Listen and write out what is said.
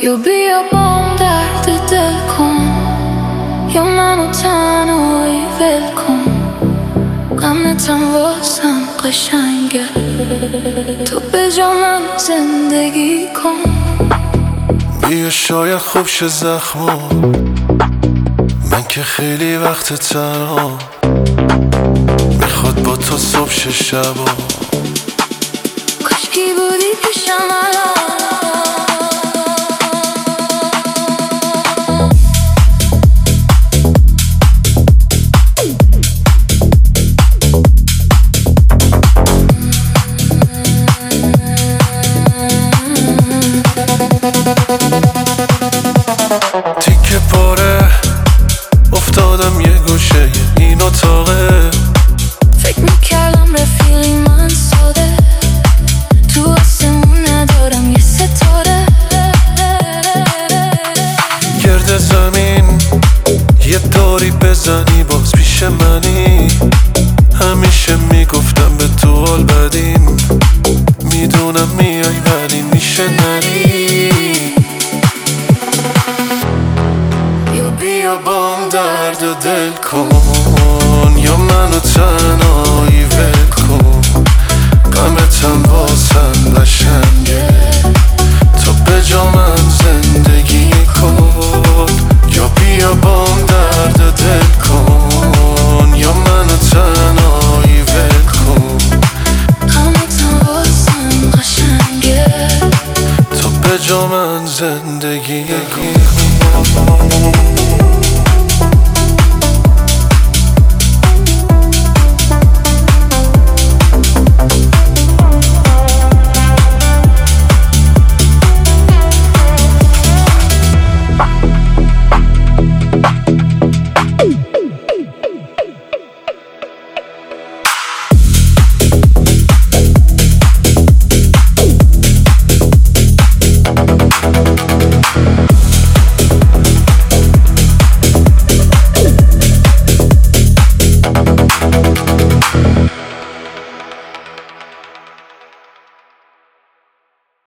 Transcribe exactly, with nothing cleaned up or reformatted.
یا بیا بام درد دل کن، یا منو تنهایی ول کن. غمتم واسم قشنگه، تو به جا من زندگی کن. بیا شاید خوب شه زخما، من که خیلی وقت تنها، میخواد با تو صبح شه شبا. کاشکی بودی پیشم الان. تیکه پاره افتادم یه گوشه این اتاقه، فکر میکردم رفیقی من ساده، تو آسمون ندارم یه ستاره. گرد زمین یه داری بزنی باز پیش منی. همیشه میگفتم به تو حال بدیم، میدونم میای ولی میشه نری. یا بیا بام درد و دل کن، یا منو تنهایی ول کن. غمتم واسم قشنگه، تو به جا من زندگی کن. یا بیا بام درد و دل کن، یا منو تنهایی ول کن. غمتم واسم قشنگه، تو به جا من زندگی کن.